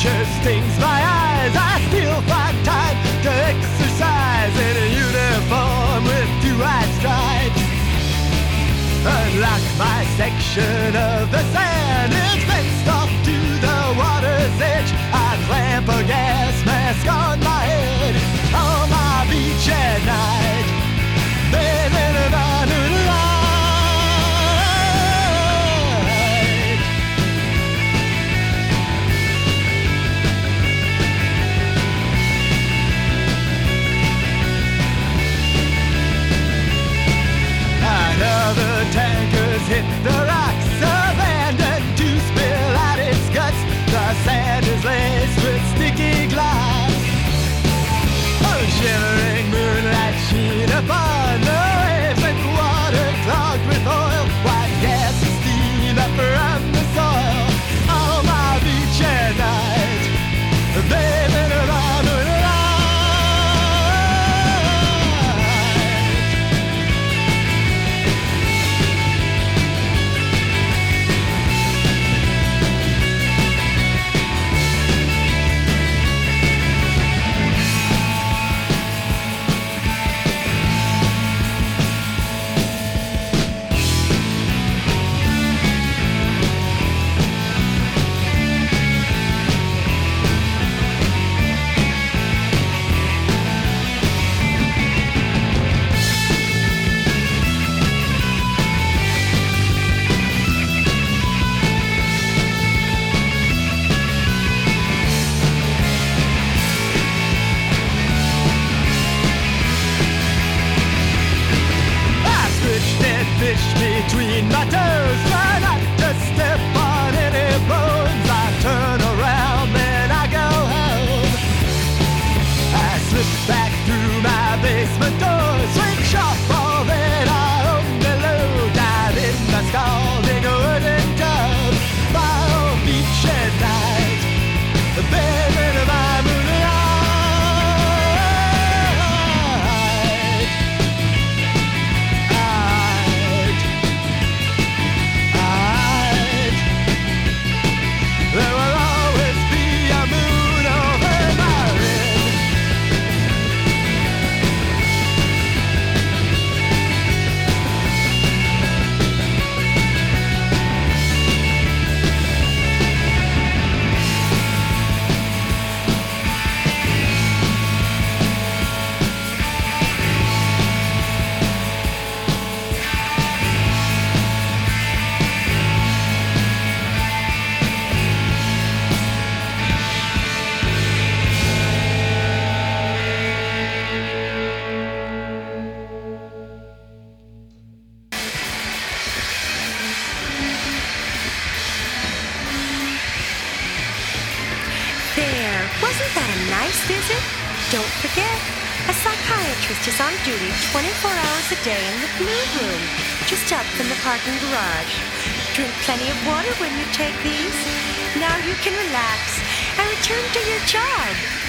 nature stings my eyes. I still find time to exercise in a uniform with 2 white stripes. Unlike my section of the sand, it's fenced off to the water's edge. I clamp a gas mask on my head on my beach at night, bathing in the moonlight. Another tanker's hit the rocks, abandoned to spill out its guts. The sand is laced with sticky glass. A shivering moonlight sheen upon the waves and water clogged with oil. White gas and steam up from the soil on my beach at night, bathing in the moonlight. Fish between my toes, try not to step on any bones. I turn around, then I go home. I slip back through my basement door, switch off all that I own below, dive in my scalding wooden tub, my own beach at night, bathing in my moonlight. There will always be a moon over my head. There, wasn't that a nice visit? Don't forget, a psychiatrist is on duty 24 hours a day in the Blue Room, just up from the parking garage. Drink plenty of water when you take these. Now you can relax and return to your job.